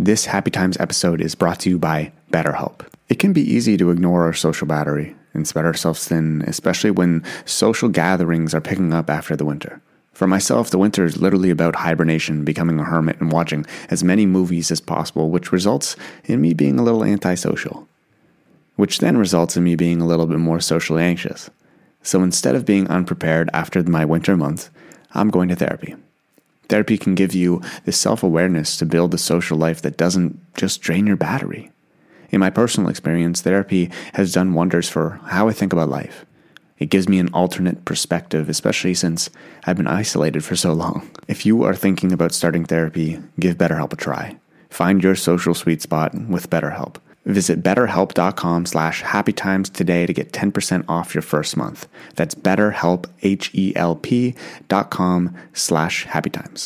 This Happy Times episode is brought to you by BetterHelp. It can be easy to ignore our social battery and spread ourselves thin, especially when social gatherings are picking up after the winter. For myself, the winter is literally about hibernation, becoming a hermit, and watching as many movies as possible, which results in me being a little antisocial, which then results in me being a little bit more socially anxious. So instead of being unprepared after my winter month, I'm going to therapy. Therapy can give you the self-awareness to build a social life that doesn't just drain your battery. In my personal experience, therapy has done wonders for how I think about life. It gives me an alternate perspective, especially since I've been isolated for so long. If you are thinking about starting therapy, give BetterHelp a try. Find your social sweet spot with BetterHelp. Visit betterhelp.com/happytimes today to get 10% off your first month. That's betterhelp, HELP.com/happytimes.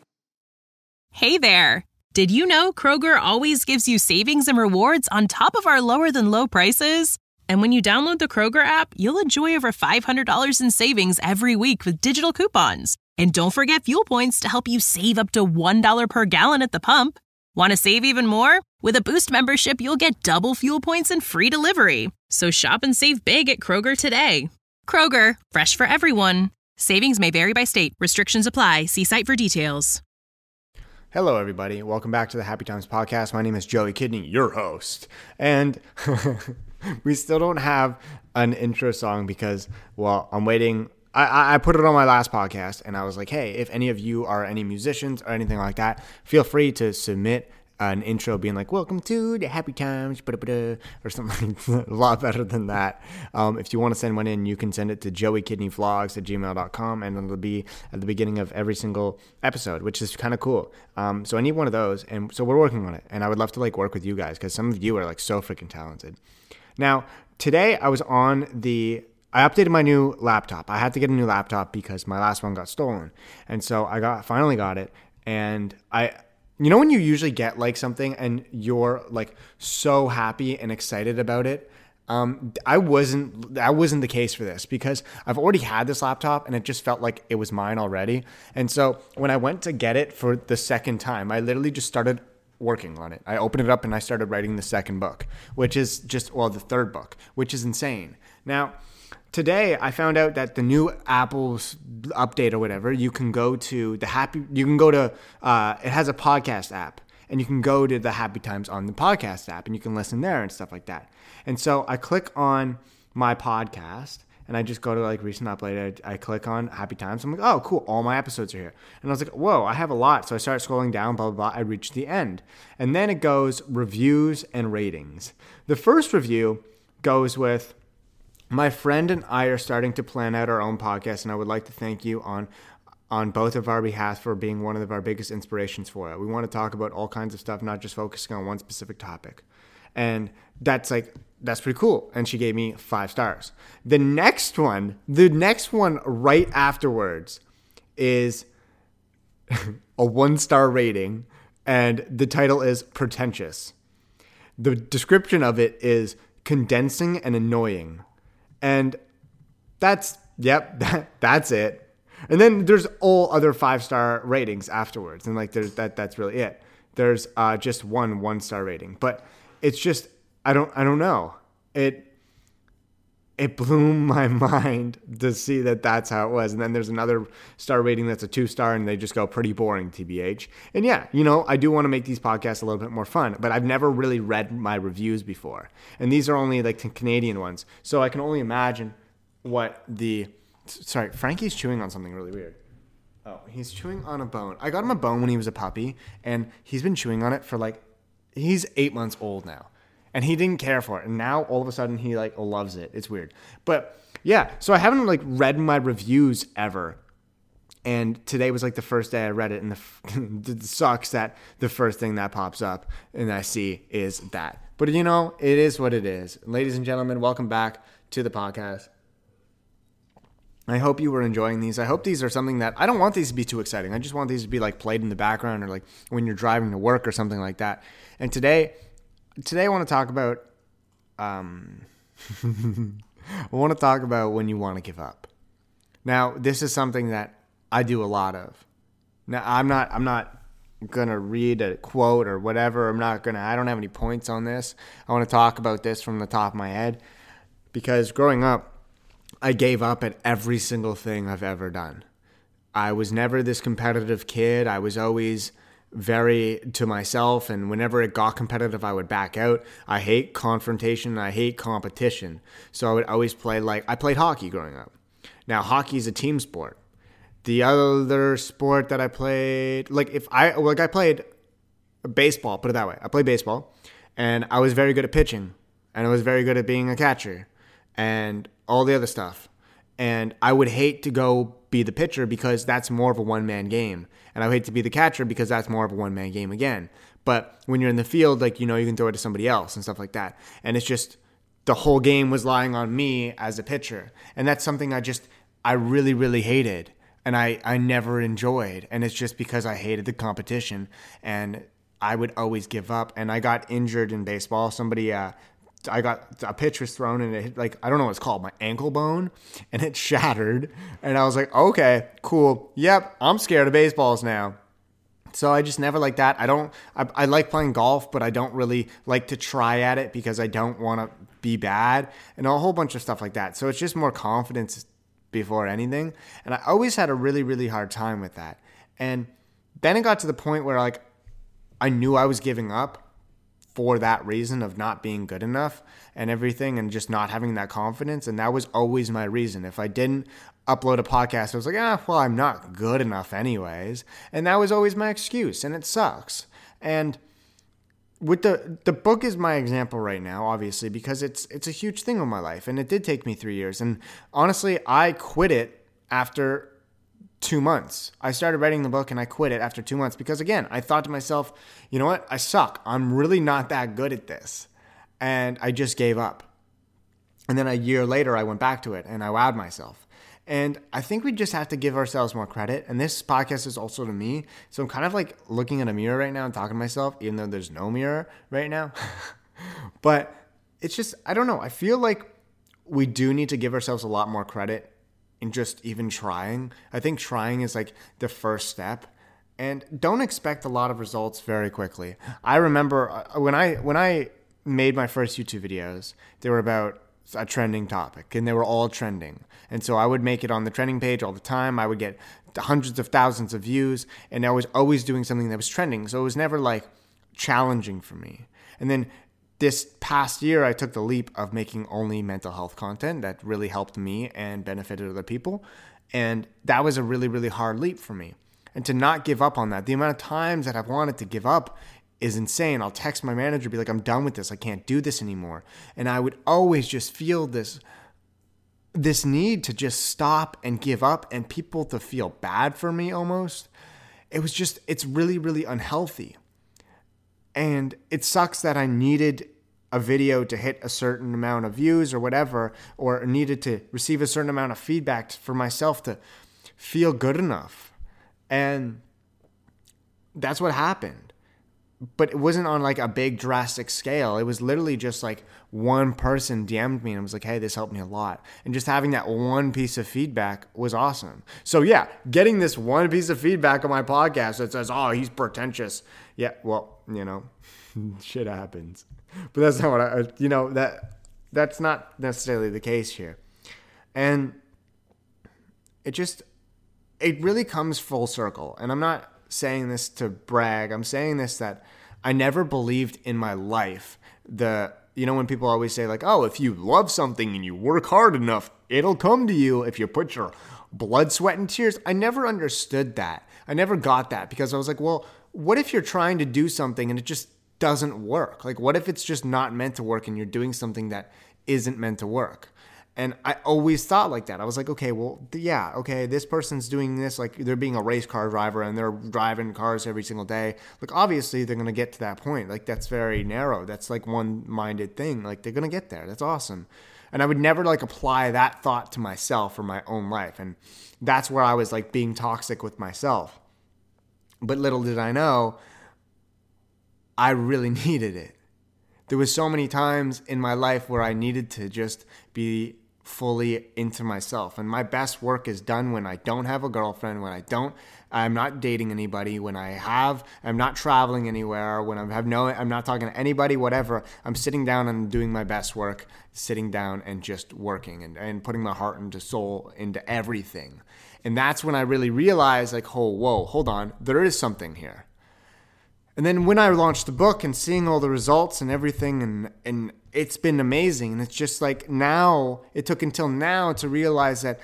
Hey there! Did you know Kroger always gives you savings and rewards on top of our lower than low prices? And when you download the Kroger app, you'll enjoy over $500 in savings every week with digital coupons. And don't forget fuel points to help you save up to $1 per gallon at the pump. Want to save even more? With a Boost membership, you'll get double fuel points and free delivery. So shop and save big at Kroger today. Kroger, fresh for everyone. Savings may vary by state. Restrictions apply. See site for details. Hello, everybody. Welcome back to the Happy Times podcast. My name is Joey Kidney, your host. And we still don't have an intro song because, well, I'm waiting. I put it on my last podcast, and I was like, hey, if any of you are any musicians or anything like that, feel free to submit an intro being like, welcome to the Happy Times, or something a lot better than that. If you want to send one in, you can send it to joeykidneyvlogs@gmail.com, and it'll be at the beginning of every single episode, which is kind of cool. So I need one of those, and so we're working on it, and I would love to work with you guys because some of you are so freaking talented. Now, today I updated my new laptop. I had to get a new laptop because my last one got stolen. And so I finally got it. And when you usually get something and you're so happy and excited about it, that wasn't the case for this because I've already had this laptop and it just felt like it was mine already. And so when I went to get it for the second time, I literally just started working on it. I opened it up and I started writing the second book, which is the third book, which is insane. Now, today, I found out that the new Apple's update or whatever, you can go to it has a podcast app, and you can go to the Happy Times on the podcast app, and you can listen there and stuff like that. And so I click on my podcast, and I just go to recent upload. I click on Happy Times. I'm like, oh, cool. All my episodes are here. And I was like, whoa, I have a lot. So I start scrolling down, blah, blah, blah. I reach the end. And then it goes reviews and ratings. The first review goes with, my friend and I are starting to plan out our own podcast, and I would like to thank you on both of our behalf for being one of our biggest inspirations for it. We want to talk about all kinds of stuff, not just focusing on one specific topic. And that's pretty cool. And she gave me 5 stars. The next one right afterwards is a 1-star rating, and the title is Pretentious. The description of it is condensing and annoying. And that's it. And then there's all other 5-star ratings afterwards. And that's really it. There's just one 1-star rating. But it's just, I don't know. It blew my mind to see that that's how it was. And then there's another star rating that's a 2-star, and they just go pretty boring, TBH. And yeah, I do want to make these podcasts a little bit more fun, but I've never really read my reviews before. And these are only Canadian ones. So I can only imagine sorry, Frankie's chewing on something really weird. Oh, he's chewing on a bone. I got him a bone when he was a puppy, and he's been chewing on it for he's 8 months old now. And he didn't care for it. And now all of a sudden he loves it. It's weird. But yeah, so I haven't read my reviews ever. And today was the first day I read it. And it sucks that the first thing that pops up and I see is that. But it is what it is. Ladies and gentlemen, welcome back to the podcast. I hope you were enjoying these. I hope these are something that, I don't want these to be too exciting. I just want these to be played in the background or when you're driving to work or something like that. And today I want to talk about I want to talk about when you want to give up. Now, this is something that I do a lot of. Now, I'm not going to read a quote or whatever. I don't have any points on this. I want to talk about this from the top of my head because growing up, I gave up at every single thing I've ever done. I was never this competitive kid. I was always very to myself, and whenever it got competitive, I would back out. I hate confrontation. I hate competition. So I would always play I played hockey growing up. Now, hockey is a team sport. The other sport that I played, I played baseball, put it that way. I played baseball, and I was very good at pitching, and I was very good at being a catcher, and all the other stuff. And I would hate to go be the pitcher because that's more of a one-man game. And I would hate to be the catcher because that's more of a one-man game again. But when you're in the field, you can throw it to somebody else and stuff like that. And it's just the whole game was lying on me as a pitcher. And that's something I really, really hated. And I never enjoyed. And it's just because I hated the competition. And I would always give up. And I got injured in baseball. I got a pitch was thrown and it hit, I don't know what it's called, my ankle bone, and it shattered. And I was like, okay, cool. Yep, I'm scared of baseballs now. So I just never like that. I like playing golf, but I don't really like to try at it because I don't want to be bad and a whole bunch of stuff like that. So it's just more confidence before anything. And I always had a really, really hard time with that. And then it got to the point where I knew I was giving up for that reason of not being good enough and everything and just not having that confidence. And that was always my reason. If I didn't upload a podcast, I was like, I'm not good enough anyways. And that was always my excuse, and it sucks. And with the book is my example right now, obviously, because it's a huge thing in my life. And it did take me 3 years. And honestly, I quit it after 2 months. I started writing the book and I quit it after 2 months because, again, I thought to myself, you know what? I suck. I'm really not that good at this. And I just gave up. And then a year later, I went back to it and I wowed myself. And I think we just have to give ourselves more credit. And this podcast is also to me. So I'm kind of looking in a mirror right now and talking to myself, even though there's no mirror right now. But it's just, I don't know. I feel like we do need to give ourselves a lot more credit in just even trying. I think trying is the first step, and don't expect a lot of results very quickly. I remember when I made my first YouTube videos, they were about a trending topic and they were all trending. And so I would make it on the trending page all the time. I would get hundreds of thousands of views, and I was always doing something that was trending. So it was never challenging for me. And then this past year, I took the leap of making only mental health content that really helped me and benefited other people. And that was a really, really hard leap for me. And to not give up on that, the amount of times that I've wanted to give up is insane. I'll text my manager, be like, I'm done with this. I can't do this anymore. And I would always just feel this need to just stop and give up and people to feel bad for me almost. It's really, really unhealthy. And it sucks that I needed a video to hit a certain amount of views or whatever, or needed to receive a certain amount of feedback for myself to feel good enough. And that's what happened. But it wasn't on a big drastic scale. It was literally just one person DM'd me and was like, hey, this helped me a lot. And just having that one piece of feedback was awesome. So yeah, getting this one piece of feedback on my podcast that says, oh, he's pretentious. Yeah, well, shit happens. But that's not what that's not necessarily the case here. And it really comes full circle. And I'm not saying this to brag. I'm saying this that I never believed in my life when people always say if you love something and you work hard enough, it'll come to you if you put your blood, sweat, and tears. I never understood that. I never got that because I was like, well, what if you're trying to do something and it just doesn't work? What if it's just not meant to work and you're doing something that isn't meant to work? And I always thought like that. I was like, okay, well, yeah, okay, this person's doing this, they're being a race car driver and they're driving cars every single day. Obviously they're going to get to that point. That's very narrow. That's one-minded thing. They're going to get there. That's awesome. And I would never apply that thought to myself or my own life. And that's where I was being toxic with myself. But little did I know, I really needed it. There was so many times in my life where I needed to just be fully into myself. And my best work is done when I don't have a girlfriend, when I'm not dating anybody, when I'm not traveling anywhere, when I'm not talking to anybody, whatever. I'm sitting down and doing my best work, sitting down and just working and putting my heart and soul into everything. And that's when I really realized, like, oh, whoa, hold on, there is something here. And then when I launched the book and seeing all the results and everything, and it's been amazing. And it's just like now, it took until now to realize that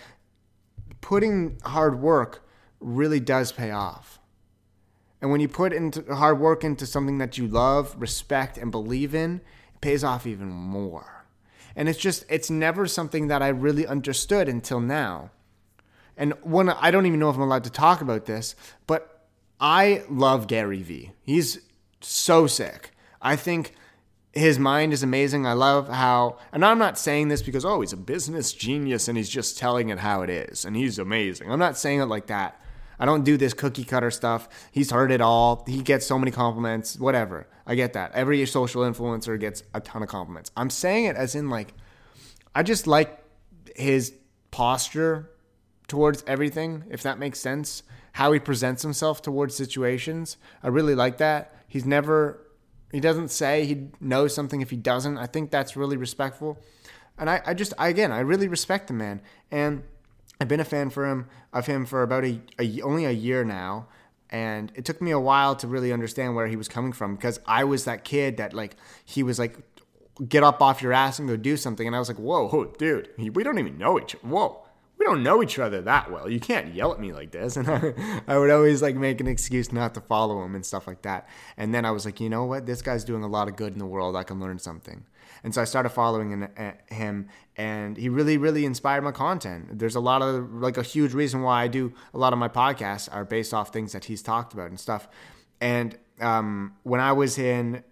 putting hard work really does pay off. And when you put into hard work into something that you love, respect, and believe in, it pays off even more. And it's never something that I really understood until now. And I don't even know if I'm allowed to talk about this, but I love Gary Vee. He's so sick. I think his mind is amazing. I love how, and I'm not saying this because, oh, he's a business genius and he's just telling it how it is and he's amazing. I'm not saying it like that. I don't do this cookie cutter stuff. He's heard it all. He gets so many compliments, whatever. I get that. Every social influencer gets a ton of compliments. I'm saying it as in, like, I just like his posture towards everything, if that makes sense. How he presents himself towards situations. I really like that. He doesn't say he knows something if he doesn't. I think that's really respectful. And I really respect the man. And I've been a fan of him for about only a year now. And it took me a while to really understand where he was coming from, because I was that kid that, like, he was like, get up off your ass and go do something. And I was like, whoa, dude, we don't even know each other. Whoa. We don't know each other that well. You can't yell at me like this. And I would always, like, make an excuse not to follow him and stuff like that. And then I was like, you know what? This guy's doing a lot of good in the world. I can learn something. And so I started following him, and he really, really inspired my content. There's a huge reason why I do a lot of my podcasts are based off things that he's talked about and stuff. And when I was on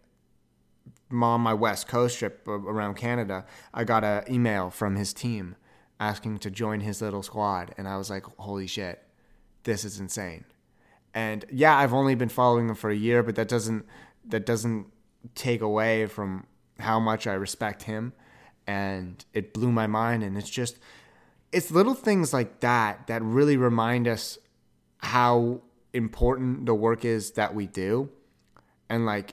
my West Coast trip around Canada, I got an email from his team asking to join his little squad. And I was like, holy shit, this is insane. And yeah, I've only been following him for a year, but that doesn't take away from how much I respect him. And it blew my mind. And it's little things like that really remind us how important the work is that we do. And, like,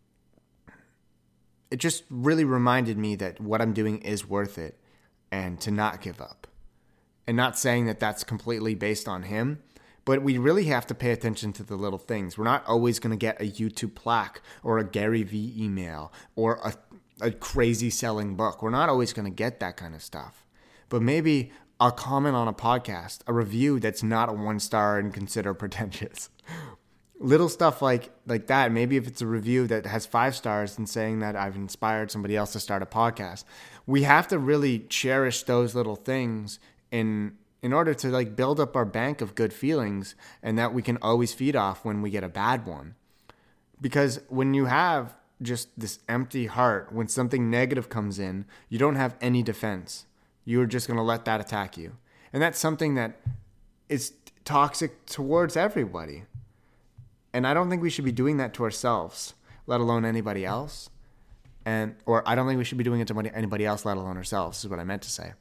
it just really reminded me that what I'm doing is worth it. And to not give up. And not saying that that's completely based on him, but we really have to pay attention to the little things. We're not always going to get a YouTube plaque or a Gary Vee email or a crazy selling book. We're not always going to get that kind of stuff. But maybe a comment on a podcast, a review that's not a 1-star and considered pretentious. Little stuff like that. Maybe if it's a review that has 5 stars and saying that I've inspired somebody else to start a podcast. We have to really cherish those little things in order to, like, build up our bank of good feelings, and that we can always feed off when we get a bad one. Because when you have just this empty heart, when something negative comes in, you don't have any defense. You're just going to let that attack you. And that's something that is toxic towards everybody. And I don't think we should be doing that to ourselves, let alone anybody else. Or I don't think we should be doing it to anybody else, let alone ourselves, is what I meant to say.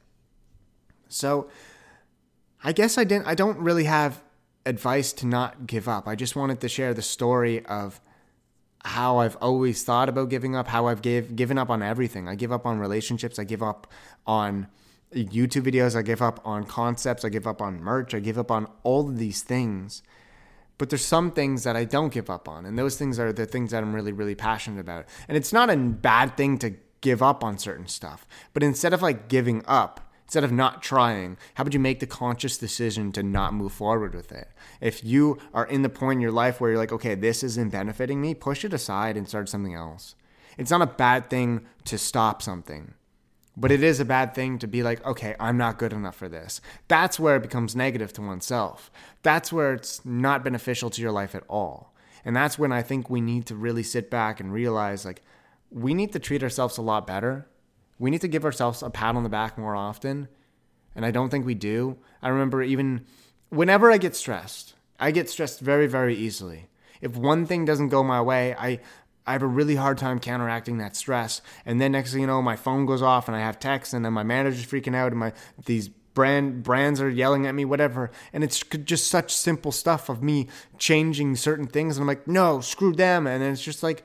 So I guess I don't really have advice to not give up. I just wanted to share the story of how I've always thought about giving up, how I've given up on everything. I give up on relationships. I give up on YouTube videos. I give up on concepts. I give up on merch. I give up on all of these things. But there's some things that I don't give up on. And those things are the things that I'm really, really passionate about. And it's not a bad thing to give up on certain stuff. But instead of, like, giving up, instead of not trying, how would you make the conscious decision to not move forward with it? If you are in the point in your life where you're like, okay, this isn't benefiting me, push it aside and start something else. It's not a bad thing to stop something. But it is a bad thing to be like, okay, I'm not good enough for this. That's where it becomes negative to oneself. That's where it's not beneficial to your life at all. And that's when I think we need to really sit back and realize, like, we need to treat ourselves a lot better. We need to give ourselves a pat on the back more often. And I don't think we do. I remember even whenever I get stressed very, very easily. If one thing doesn't go my way, I have a really hard time counteracting that stress. And then next thing you know, my phone goes off and I have texts, and then my manager's freaking out, and these brands are yelling at me, whatever. And it's just such simple stuff of me changing certain things. And I'm like, no, screw them. And then it's just like,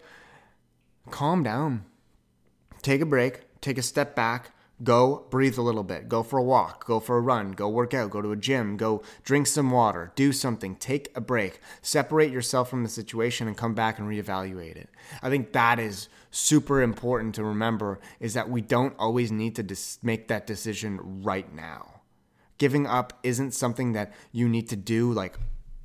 calm down, take a break, take a step back, go breathe a little bit, go for a walk, go for a run, go work out, go to a gym, go drink some water, do something, take a break, separate yourself from the situation and come back and reevaluate it. I think that is super important to remember, is that we don't always need to make that decision right now. Giving up isn't something that you need to do like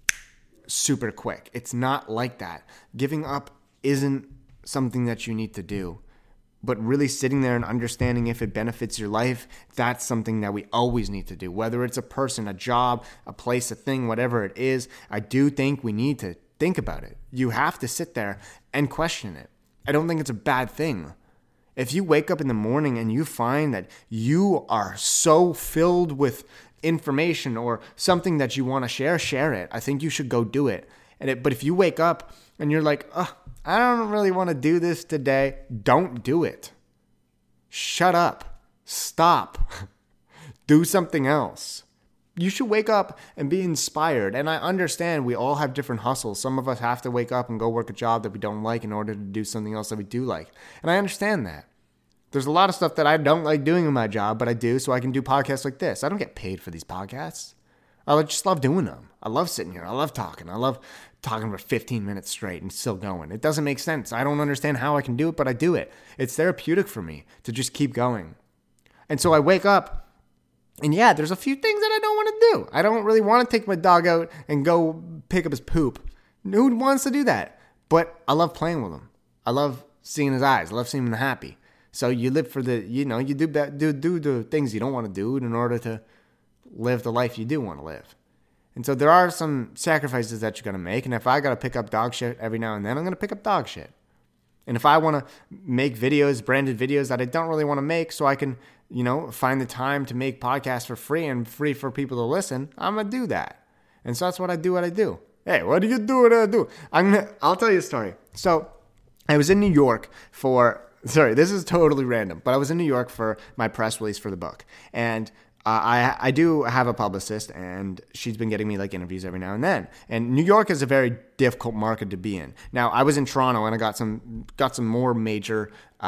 super quick. It's not like that. Giving up isn't something that you need to do. But really sitting there and understanding if it benefits your life, that's something that we always need to do. Whether it's a person, a job, a place, a thing, whatever it is, I do think we need to think about it. You have to sit there and question it. I don't think it's a bad thing. If you wake up in the morning and you find that you are so filled with information or something that you want to share it. I think you should go do it. But if you wake up and you're like, I don't really want to do this today, don't do it. Shut up. Stop. Do something else. You should wake up and be inspired. And I understand we all have different hustles. Some of us have to wake up and go work a job that we don't like in order to do something else that we do like. And I understand that. There's a lot of stuff that I don't like doing in my job, but I do so I can do podcasts like this. I don't get paid for these podcasts. I just love doing them. I love sitting here. I love talking. I love talking for 15 minutes straight and still going. It doesn't make sense. I don't understand how I can do it, but I do it. It's therapeutic for me to just keep going. And so I wake up, and yeah, there's a few things that I don't want to do. I don't really want to take my dog out and go pick up his poop. Who wants to do that? But I love playing with him. I love seeing his eyes. I love seeing him happy. So you live for the, you do the things you don't want to do in order to live the life you do want to live. And so there are some sacrifices that you're going to make. And if I got to pick up dog shit every now and then, I'm going to pick up dog shit. And if I want to make videos, branded videos that I don't really want to make so I can, find the time to make podcasts for free and free for people to listen, I'm going to do that. And so that's what I do. Hey, what do you do? What do I do? I'll tell you a story. So I was in New York this is totally random, but I was in New York for my press release for the book. And I do have a publicist, and she's been getting me like interviews every now and then. And New York is a very difficult market to be in. Now, I was in Toronto, and I got some more major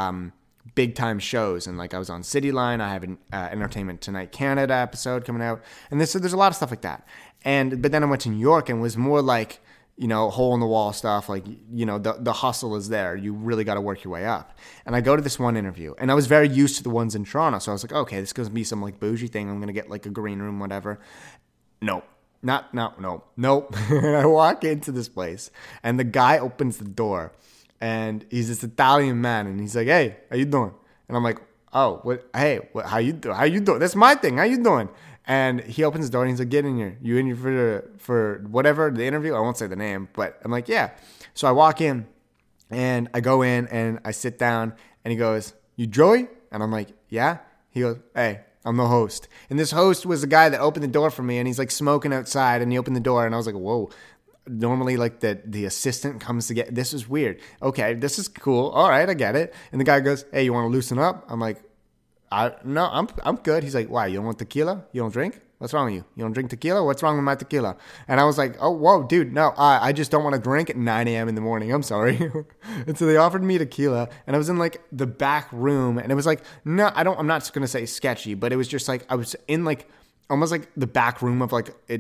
big time shows, and like I was on Cityline. I have an Entertainment Tonight Canada episode coming out, and there's a lot of stuff like that. But then I went to New York, and was more like, hole in the wall stuff, like, the hustle is there. You really got to work your way up. And I go to this one interview, and I was very used to the ones in Toronto. So I was like, okay, this is going to be some like bougie thing. I'm going to get like a green room, whatever. Nope. Nope. And I walk into this place, and the guy opens the door, and he's this Italian man, and he's like, hey, how you doing? And I'm like, oh, what? Hey, how you doing? That's my thing. How you doing? And he opens the door and he's like, get in here. You in here for whatever, the interview? I won't say the name, but I'm like, yeah. So I walk in and I go in and I sit down, and he goes, you Joey? And I'm like, yeah. He goes, hey, I'm the host. And this host was the guy that opened the door for me, and he's like smoking outside, and he opened the door, and I was like, whoa. Normally, like the assistant comes to get, this is weird. Okay, this is cool. All right, I get it. And the guy goes, hey, you want to loosen up? I'm like, no, I'm good. He's like, why? You don't want tequila? You don't drink? What's wrong with you? You don't drink tequila? What's wrong with my tequila? And I was like, oh, whoa, dude, no, I just don't want to drink at 9 a.m. in the morning. I'm sorry. And so they offered me tequila, and I was in like the back room, and it was like, no, I'm not going to say sketchy, but it was just like, I was in like almost like the back room of like a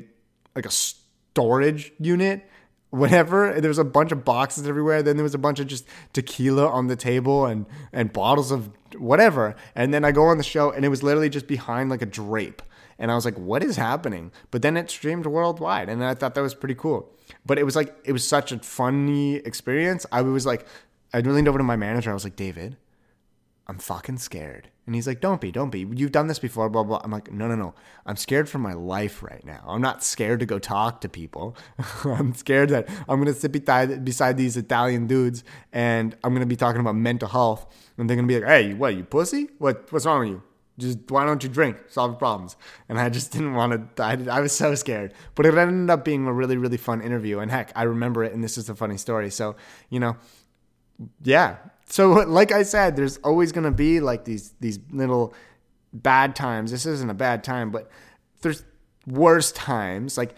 storage unit. Whatever, there was a bunch of boxes everywhere. Then there was a bunch of just tequila on the table and bottles of whatever. And then I go on the show, and it was literally just behind like a drape. And I was like, what is happening? But then it streamed worldwide, and I thought that was pretty cool. But it was such a funny experience. I leaned over to my manager. I was like, David, I'm fucking scared. And he's like, don't be. You've done this before, blah, blah. I'm like, no. I'm scared for my life right now. I'm not scared to go talk to people. I'm scared that I'm going to sit beside these Italian dudes, and I'm going to be talking about mental health. And they're going to be like, hey, what, you pussy? What's wrong with you? Just, why don't you drink? Solve the problems. And I just didn't want to, I was so scared. But it ended up being a really, really fun interview. And heck, I remember it, and this is a funny story. So, yeah. So like I said, there's always going to be like these little bad times. This isn't a bad time, but there's worse times. Like,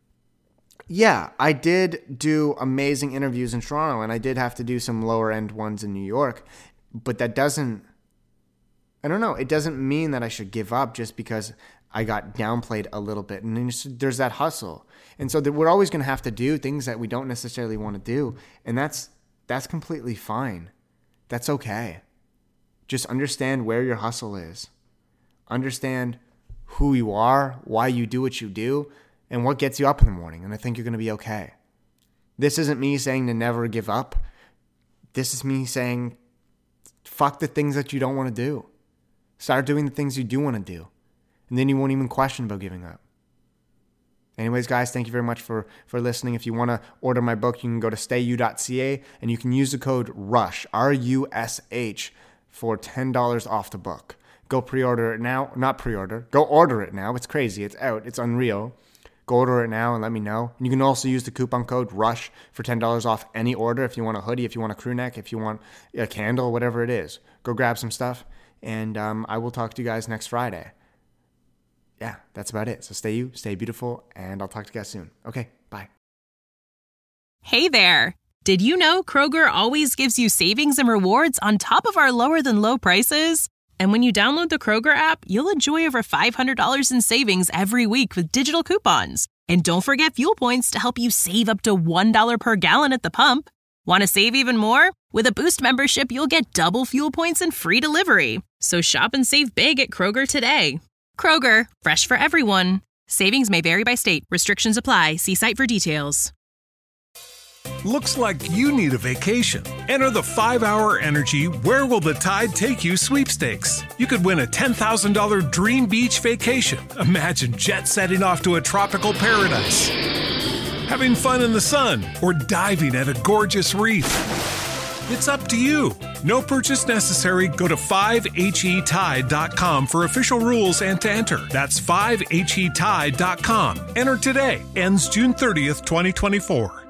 yeah, I did do amazing interviews in Toronto, and I did have to do some lower end ones in New York, but that doesn't, I don't know, it doesn't mean that I should give up just because I got downplayed a little bit. And then there's that hustle. And so we're always going to have to do things that we don't necessarily want to do. And that's completely fine. That's okay. Just understand where your hustle is. Understand who you are, why you do what you do, and what gets you up in the morning. And I think you're going to be okay. This isn't me saying to never give up. This is me saying, fuck the things that you don't want to do. Start doing the things you do want to do. And then you won't even question about giving up. Anyways, guys, thank you very much for listening. If you want to order my book, you can go to stayu.ca and you can use the code RUSH, RUSH, for $10 off the book. Go pre-order it now. Not pre-order. Go order it now. It's crazy. It's out. It's unreal. Go order it now and let me know. And you can also use the coupon code RUSH for $10 off any order. If you want a hoodie, if you want a crew neck, if you want a candle, whatever it is. Go grab some stuff. And I will talk to you guys next Friday. Yeah, that's about it. So stay you, stay beautiful, and I'll talk to you guys soon. Okay, bye. Hey there. Did you know Kroger always gives you savings and rewards on top of our lower than low prices? And when you download the Kroger app, you'll enjoy over $500 in savings every week with digital coupons. And don't forget fuel points to help you save up to $1 per gallon at the pump. Want to save even more? With a Boost membership, you'll get double fuel points and free delivery. So shop and save big at Kroger today. Kroger, fresh for everyone. Savings may vary by state. Restrictions apply. See site for details. Looks like you need a vacation. Enter the 5-Hour Energy Where Will the Tide Take You sweepstakes. You could win a $10,000 dream beach vacation. Imagine jet setting off to a tropical paradise, having fun in the sun, or diving at a gorgeous reef. It's up to you. No purchase necessary. Go to 5HETide.com for official rules and to enter. That's 5HETide.com. Enter today. Ends June 30th, 2024.